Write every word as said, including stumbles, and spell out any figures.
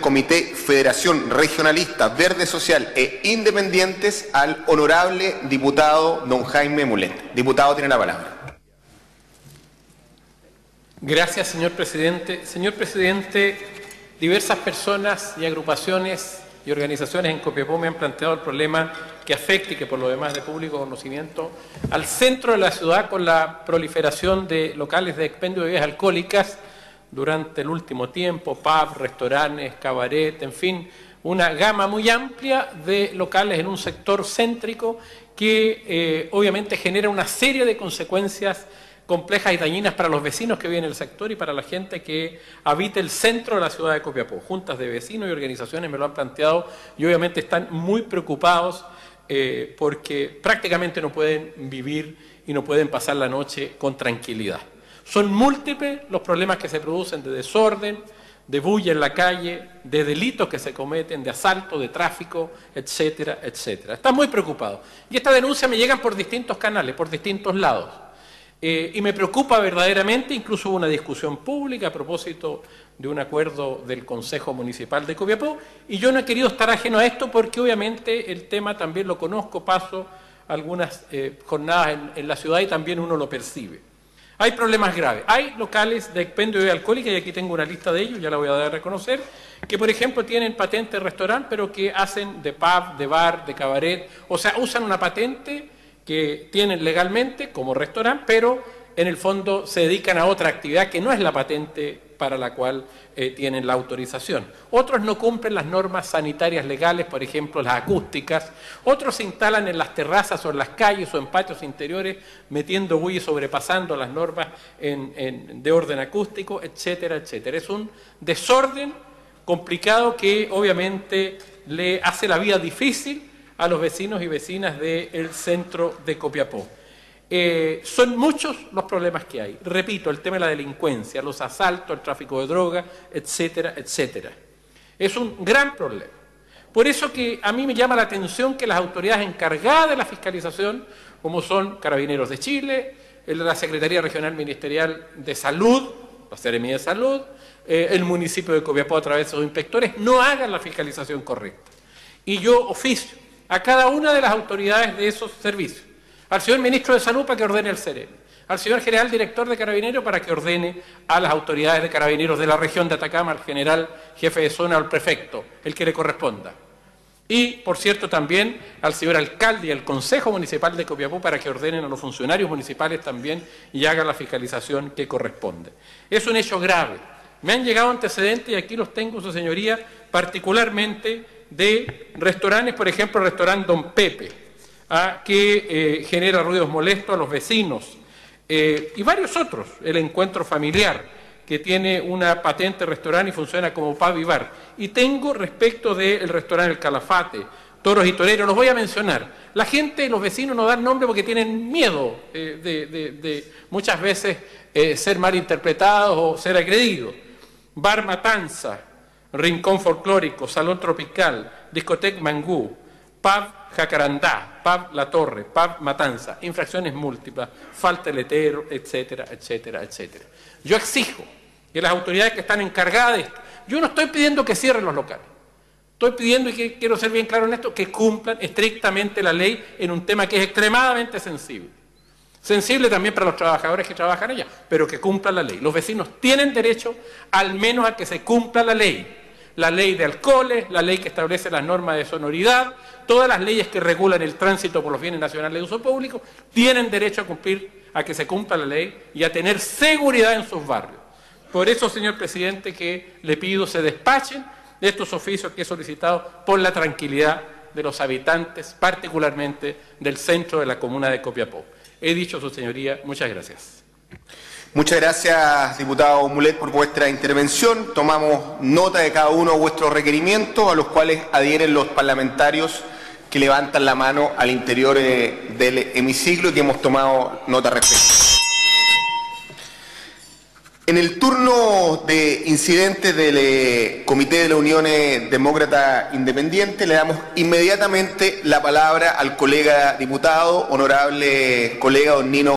Comité Federación Regionalista Verde Social e Independientes al honorable diputado don Jaime Mulet. Diputado, tiene la palabra. Gracias, señor presidente. Señor presidente, diversas personas y agrupaciones y organizaciones en Copiapó me han planteado el problema que afecta y que por lo demás de público conocimiento al centro de la ciudad con la proliferación de locales de expendio de bebidas alcohólicas durante el último tiempo, pubs, restaurantes, cabaret, en fin, una gama muy amplia de locales en un sector céntrico que eh, obviamente genera una serie de consecuencias complejas y dañinas para los vecinos que viven en el sector y para la gente que habita el centro de la ciudad de Copiapó. Juntas de vecinos y organizaciones me lo han planteado y obviamente están muy preocupados eh, porque prácticamente no pueden vivir y no pueden pasar la noche con tranquilidad. Son múltiples los problemas que se producen de desorden, de bulla en la calle, de delitos que se cometen, de asalto, de tráfico, etcétera, etcétera. Están muy preocupados. Y estas denuncias me llegan por distintos canales, por distintos lados. Eh, y me preocupa verdaderamente, incluso hubo una discusión pública a propósito de un acuerdo del Consejo Municipal de Copiapó, y yo no he querido estar ajeno a esto porque obviamente el tema también lo conozco, paso algunas eh, jornadas en, en la ciudad y también uno lo percibe. Hay problemas graves, hay locales de expendio de bebida alcohólica, y aquí tengo una lista de ellos, ya la voy a dar a reconocer, que por ejemplo tienen patente de restaurante, pero que hacen de pub, de bar, de cabaret, o sea, usan una patente que tienen legalmente como restaurante, pero en el fondo se dedican a otra actividad que no es la patente para la cual eh, tienen la autorización. Otros no cumplen las normas sanitarias legales, por ejemplo las acústicas. Otros se instalan en las terrazas o en las calles o en patios interiores metiendo bulla y sobrepasando las normas en, en, de orden acústico, etcétera, etcétera. Es un desorden complicado que obviamente le hace la vida difícil a los vecinos y vecinas del centro de Copiapó. Eh, son muchos los problemas que hay. Repito, el tema de la delincuencia, los asaltos, el tráfico de drogas, etcétera, etcétera. Es un gran problema. Por eso que a mí me llama la atención que las autoridades encargadas de la fiscalización, como son Carabineros de Chile, la Secretaría Regional Ministerial de Salud, la Seremía de Salud, eh, el municipio de Copiapó a través de sus inspectores, no hagan la fiscalización correcta. Y yo oficio a cada una de las autoridades de esos servicios, al señor ministro de Salud para que ordene el Ceremi, al señor general director de Carabineros para que ordene a las autoridades de Carabineros de la región de Atacama, al general jefe de zona o al prefecto, el que le corresponda. Y, por cierto, también al señor alcalde y al Consejo Municipal de Copiapó para que ordenen a los funcionarios municipales también y hagan la fiscalización que corresponde. Es un hecho grave. Me han llegado antecedentes, y aquí los tengo, su señoría, particularmente de restaurantes, por ejemplo, el restaurante Don Pepe, ¿ah? que eh, genera ruidos molestos a los vecinos, eh, y varios otros, el Encuentro Familiar, que tiene una patente de restaurante y funciona como pub y bar. Y tengo respecto del restaurante El Calafate, Toros y Toreros, los voy a mencionar. La gente, los vecinos no dan nombre porque tienen miedo eh, de, de, de muchas veces eh, ser malinterpretados o ser agredidos. Bar Matanza, Rincón Folclórico, Salón Tropical, Discoteca Mangú, Pub Jacarandá, Pub La Torre, Pub Matanza, infracciones múltiples, falta de letero, etcétera, etcétera, etcétera. Yo exijo que las autoridades que están encargadas de esto, yo no estoy pidiendo que cierren los locales, estoy pidiendo, y que quiero ser bien claro en esto, que cumplan estrictamente la ley en un tema que es extremadamente sensible. Sensible también para los trabajadores que trabajan allá, pero que cumplan la ley. Los vecinos tienen derecho al menos a que se cumpla la ley. La ley de alcoholes, la ley que establece las normas de sonoridad, todas las leyes que regulan el tránsito por los bienes nacionales de uso público, tienen derecho a cumplir, a que se cumpla la ley y a tener seguridad en sus barrios. Por eso, señor presidente, que le pido se despachen de estos oficios que he solicitado por la tranquilidad de los habitantes, particularmente del centro de la comuna de Copiapó. He dicho, su señoría, muchas gracias. Muchas gracias, diputado Mulet, por vuestra intervención. Tomamos nota de cada uno de vuestros requerimientos, a los cuales adhieren los parlamentarios que levantan la mano al interior eh, del hemiciclo, y que hemos tomado nota respecto. En el turno de incidentes del eh, Comité de la Unión Demócrata Independiente, le damos inmediatamente la palabra al colega diputado, honorable colega don Nino